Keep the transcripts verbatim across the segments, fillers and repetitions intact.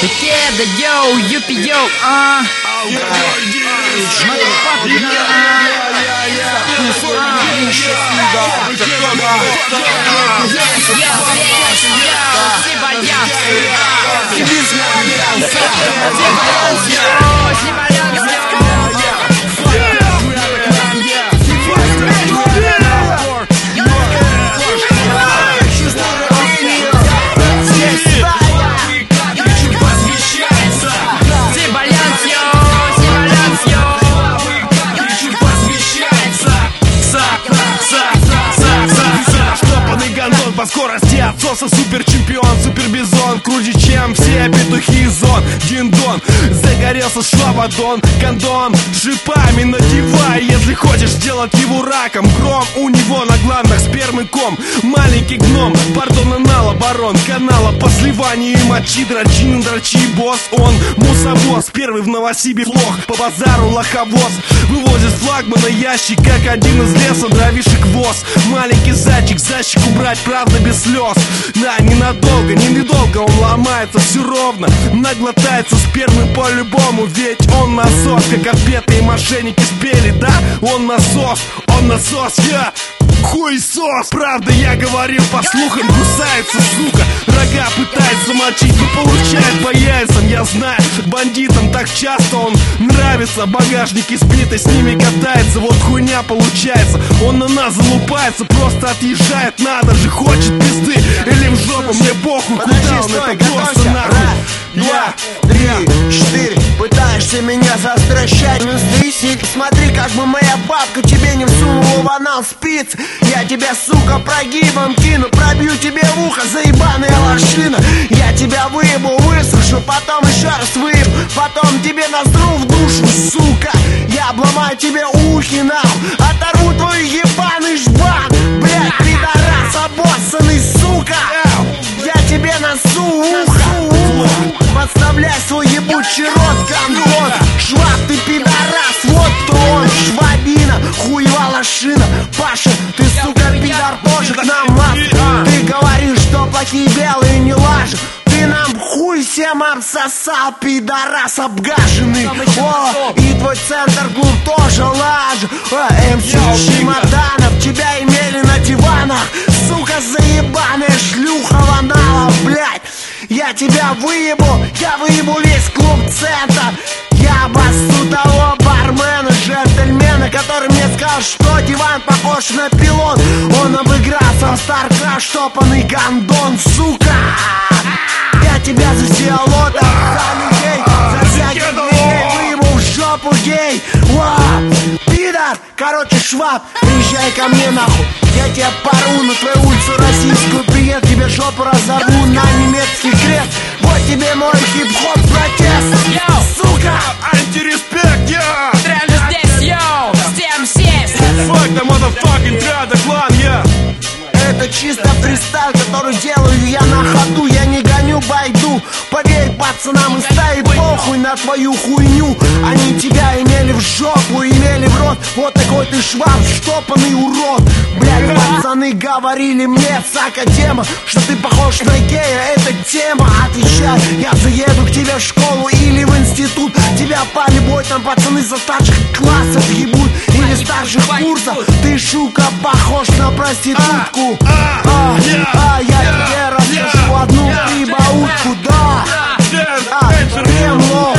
Кеда, йоу, юпи, йоу, а. По скорости отсоса суперчемпион, супербизон, круче, чем все петухи из зон. Диндон, загорелся шлабадон, кондон, шипами надевай, если хочешь сделать его раком. Гром у него на гландах, спермы ком, маленький гном, пардон, анал, оборон, канала по сливанию мочи, дрочи, не дрочи, босс. Он мусовоз, первый в Новосибе лох, по базару лоховоз, вывозит флагмана ящик, как один из леса дровишек воз. Маленький зайчик, зайчик убрать, правда без слез. Да, ненадолго, не недолго он ломается, все ровно, наглотается спермы по-любому, ведь он насос, как отпетые мошенники спели, да? Он насос, он насос, я хуесос. Правда, я говорил по слухам, кусается, сука, рога пытается мочить, но получает по яйцам. Я знаю, бандитам так часто он нравится, багажники сбиты, с ними катается, вот хуйня получается. Он на нас залупается, просто отъезжает, надо же, хочет пизды или в жопу, мне похуй, куда он, это просто нахуй. Два, три, четыре. Пытаешься меня застращать, ну стряси. Смотри, как бы моя бабка тебе не всунула в анал спиц. Я тебя, сука, прогибом кину, пробью тебе в ухо, заебаная лошина. Я тебя выебу, высушу, потом еще раз выебу, потом тебе насру в душу, сука. Я обломаю тебе ухи, нахуй, оторву твой ебаный жбан. Блядь, пидорас обоссанный, сука. Я тебе носу ухо. Подставляй свой ебучий рот, кондон. Шваб, ты пидорас, вот он, швабина, хуева лошина. Паша, ты, сука, пидор, тоже к нам мат. Ты говоришь, что плохие белые не лажут. Ты нам хуй всем обсосал, пидорас обгаженный. О, и твой центр клуб тоже лажу. эм си чемоданов, тебя имели на диванах. Сука, заебаная шлюха ванала, блядь. Я тебя выебу, я выебу весь клуб-центр. Я обоссу того бармена, джентльмена, который мне сказал, что диван похож на пилон. Он обыгрался в StarCraft, штопанный гондон, сука. Я тебя за сиалота, за людей, за всяких людей выебу в жопу, гей. Вау, пидор, короче, шваб, приезжай ко мне нахуй. Я тебя порву на твою улицу российскую, приеду, тебе жопу разорву на немецкий крест. Вот тебе мой хип-хоп протест, сука. Антиреспект, я! Тренды здесь, йоу, всем сесть. Fuck the motherfucking Трада клан, я! Это чисто фристайл, который делаю я на ходу. Я не гоню байду, поверь пацанам и стаи, похуй на твою хуйню. Они тебя имели в жопу, имели в рот. Вот такой ты шваб, штопанный урод. Блядь, пацаны говорили мне с академа, что ты похож на гея, это тема. Отвечай, я заеду к тебе в школу или в институт. Тебя по любой там пацаны за старших классов ебут или старших курсов. Ты, шука, похож на проститутку. А, а, а, я тебе расскажу одну прибаутку, да. А, кремло,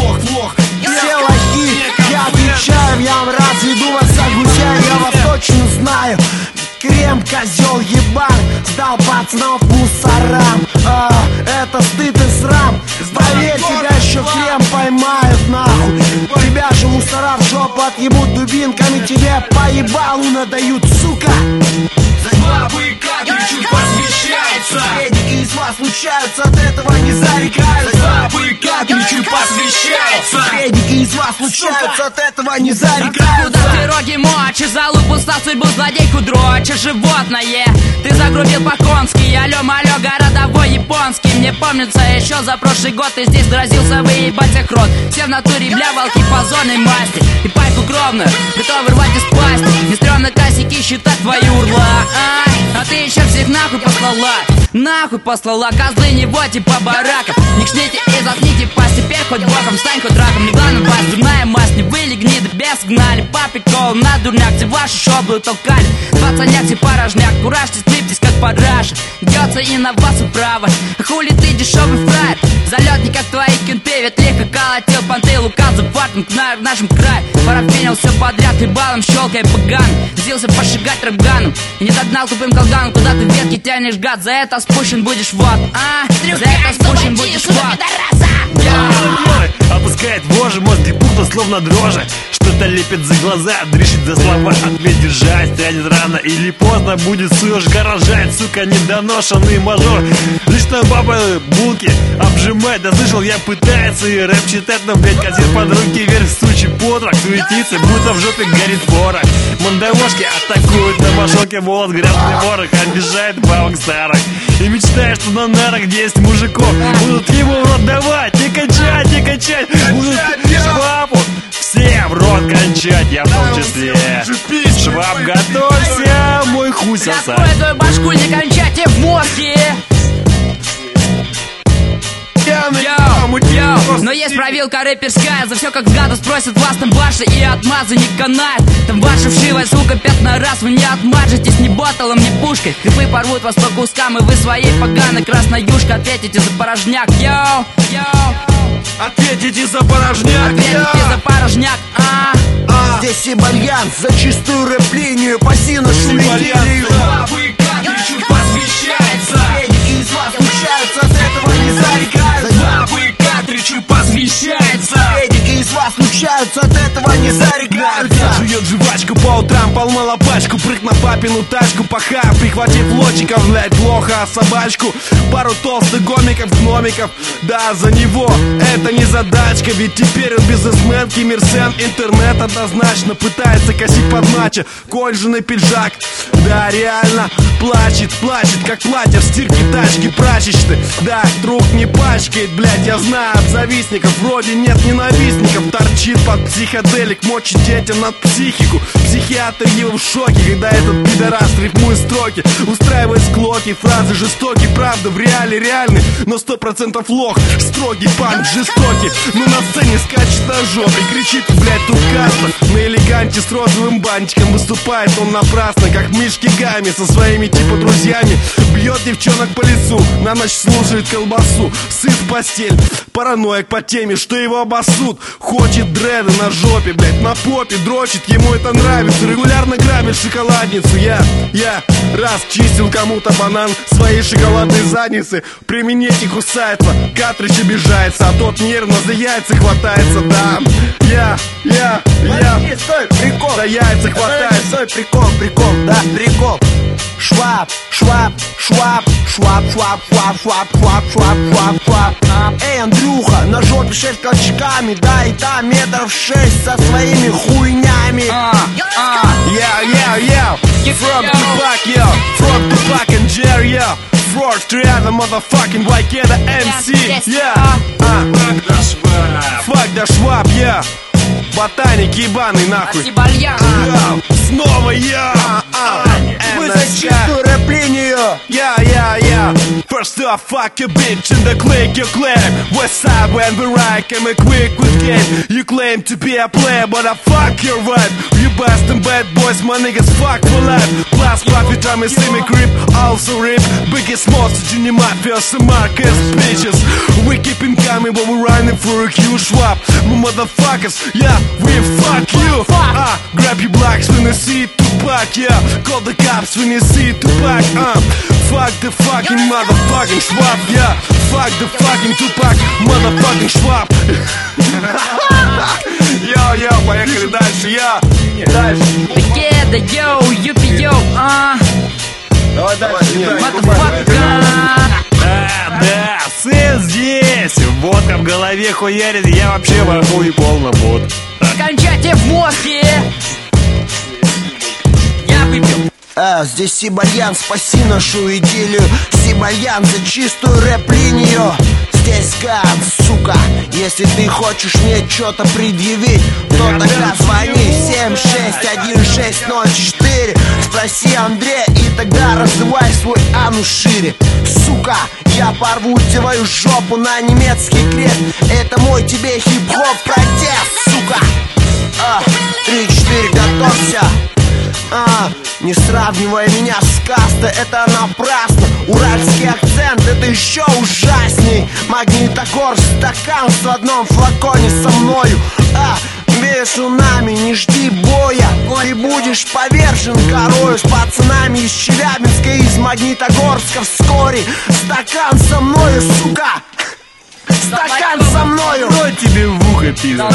все лохи, я отвечаю, я вам разведу вас за гуся, я вас точно знаю. Крем, козел, ебан, сдал пацанов мусорам. А, это стыд и срам. Поверь, тебя еще крем поймают, нахуй. Тебя же мусора в жопу отъебут дубинками, тебе поебалу надают, сука. Бабы капельчик посвящается. Педики из вас случаются, от этого не зарекаются. Бабы капельчик посвящается. Педики из вас случаются, от этого не Куда зарекаются. ты роги мочи, за лупу став судьбу злодейку дрочи, животное. Ты загрубил по-конски, алё, малё, городовой японский. Мне помнится, еще за прошлый год ты здесь грозился выебать их рот. Все в натуре, бля, волки позорной масти. И пайку кровную, готовы рвать из пасти. Не стрёмно косяки считать твои урла. А, а ты еще всех нахуй послала. Нахуй послала, козлы не водите по баракам. Не кшните из-за хоть боком, стань хоть раком. Не главное вас, дурная мазь, не вы ли гниды, без гнали. По приколу на дурняк, все ваши шоблы толкали. Пацаняк, все порожняк, куражьте, стриптесь как параша. Дется и на вас управа. Хули ты дешевый фраер, залетник как твои кенты. Ведь легко колотил понты, лукал за фартом в нашем крае. Парафенил все подряд, хлебалом щелкая поган. Взялся пошигать рэп-ганом и не догнал тупым колганом. Куда ты ветки тянешь, гад, за это спущен будешь вот. А, за это спущен будешь вот. Опускает вожжи, мозг пута словно дрожи. Что-то лепит за глаза, дрыщет за слова. Ответь, держать, тянет рано или поздно. Будет суёшка рожать, сука, недоношенный мажор. Лично бабы булки обжимает. Да слышал, я пытается и рэп читать. Но, блядь, кассет под руки вверх, сучий потрох. Суетится, будто в жопе горит порох. Мандавошки атакуют на машинке, волос грязный ворох. Обижает бабок старых и мечтает, что на нарах где есть мужиков. Будут его в рот давать, не качать, не качать. Будут швабу все в рот кончать, я в том числе. Шваб, готовься, мой хуй сосать. Закрой твою башку, не кончайте в мозге. Йоу, йоу, но есть провилка рэперская. За все как гаду спросят вас, там ваши и отмазы не канает. Там ваша вшивая сука пятна раз. Вы не отмажетесь ни боттлом, ни пушкой. Крипы порвут вас по кускам, и вы своей поганой красной юшкой ответите за порожняк. Йоу, йоу, ответите за порожняк. ответите за порожняк, а, а. Здесь и бальян за чистую рэп-линию. Паси нашу идею. Слабый картридж посвящается. Медики из вас смущаются, от этого не зарекаются. Слабый картридж посвящается. Медики из вас смущаются, от этого не зарекаются. Жует жвачку по утрам, полмала пачку. Прыг на папину тачку, паха, прихватив лодчиков, блять, плохо, а собачку. Пару толстых гомиков, гномиков. Да, за него это не задачка. Ведь теперь он бизнесмен, киммерсен. Интернет однозначно пытается косить под матча. Кожаный пиджак, да, реально плачет, плачет, как платье в стирке тачки прачечной. Да, друг не пачкает, блять, я знаю от завистников. Вроде нет ненавистников, торчит под психоделик, мочит детям над психику. Психиатр его в шоке, когда этот пидорас рифмует строки, устраивает склоки, фразы жестокие. Правда в реале реальный, но сто процентов лох. Строгий панк, жестокий, но на сцене скачет на жопе. Кричит, блять, тут каста. На элеганте с розовым бантиком выступает он напрасно, как Мишки Гами со своими типа друзьями. Бьет девчонок по лицу, на ночь служит колбасу. Сыт в постель, параноик по теме, что его обоссут. Хочет дреды на жопе, блять, на попе дрочит, ему это нравится. Регулярно грабит шоколадницу. Я, я раз чистил кому-то банан своей шоколадной задницы. При минете кусается, картридж обижается, а тот нервно за яйца хватается. Да, я, я, я Стой, прикол. за яйца хватается. Стой, прикол, прикол, да, прикол. Шваб, шваб, шваб, шваб, шваб, шваб, шваб, шваб, шваб, шваб, шваб. Эй, Андрюха, на жопе шесть клочками, да, и там метров шесть со своими хуйнями. Yeah, yeah, yeah. From Tupac, yo. From Tupac and Jerry, yo. Forge to the motherfucking white kid, the эм си. Yeah. Uh. Fuck the Schwab, yeah. Ботаник ебаный, нахуй. Сибальян. Yeah. Снова я. Вы за чистую рэп-линию. Yeah, yeah, yeah. First off, fuck your bitch and the click you claim. West side when we ride, came a quick with game. You claim to be a player, but I fuck your vibe. You bustin' bad boys, my niggas fuck for life. Plus, profit time is semi grip, also rip. Biggest monster, Junior Mafia, some Marcus bitches. We keep him coming, but we're running for a huge swap. My motherfuckers, yeah, we fuck you. Ah, grab your blocks when you see Tupac, yeah. Call the cops when you see Tupac, uh. Fuck the fucking motherfucking Schwab, yeah. Fuck the fucking Tupac, motherfucking Schwab. Йо-йо, поехали дальше, я. Дальше. Кеда, йоу, юпи, йоу, а. Давай дальше. Motherfucker. Да, да, сын здесь. Водка в голове хуярит, я вообще в ахуе полном вот. Кончайте в мозге. Я выпил. А, здесь Сибальян, спаси нашу идиллию. Сибальян за чистую рэп-линию. Здесь здесь гад, сука. Если ты хочешь мне что-то предъявить, то тогда звони семь шесть один шесть ноль четыре. Спроси Андрея, и тогда раздувай свой анус шире. Сука, я порву твою жопу на немецкий креп. Это мой тебе хип-хоп протест, сука. А, три-четыре, готовься. А, не сравнивай меня с кастой, это напрасно. Уральский акцент, это еще ужасней. Магнитогор, стакан в одном флаконе со мною. А, между нами не жди боя. Ты будешь повержен горою. С пацанами из Челябинска, из Магнитогорска вскоре. Стакан со мною, сука. Стакан со мною. Кто тебе в ухо пиздец?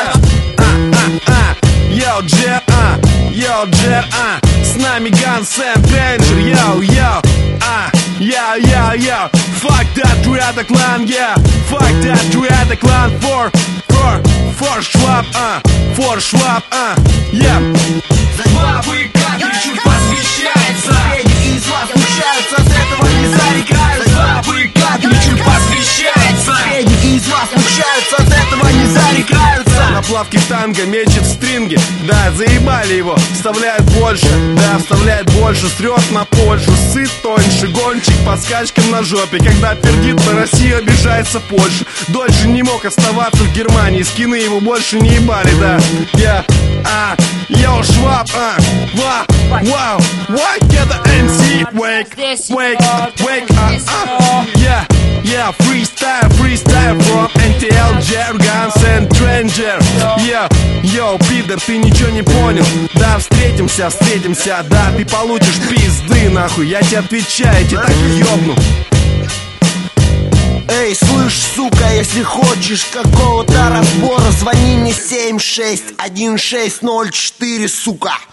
Йоу, Джер, а, йоу, Джер, а, с нами Guns and Danger, йоу, йоу, а, йоу, йоу, йоу. Fuck that, we are the clan, yeah. Fuck that, we are the clan for, for, for Schwab, а, for Schwab, а, yeah. Бабы как чуть посвящается. Педики из вас смущаются, от этого не зарекаются. Бабы как чуть посвящается. Педики из вас смущаются, от этого не зарекаются. На плавке танго мечет стринги. Да, заебали его, вставляет больше. Да, вставляет больше, срет на Польшу. Сыт тоньше, гонщик по скачкам на жопе. Когда пердит на Россию, обижается Польша. Дольше не мог оставаться в Германии. Скины его больше не ебали, да. Я, а, йоу, Шваб, а, ва, вау, why get the эм си? Wake, wake, wake, а, а, yeah. Yeah, freestyle, freestyle from эн ти эл, Jer, Guns and Stranger. Yeah, yo, пидор, ты ничего не понял. Да, встретимся, встретимся, да, ты получишь пизды, нахуй. Я тебе отвечаю, я тебе так ёбну. Эй, слышь, сука, если хочешь какого-то разбора, звони мне семь шесть один шесть ноль четыре, сука.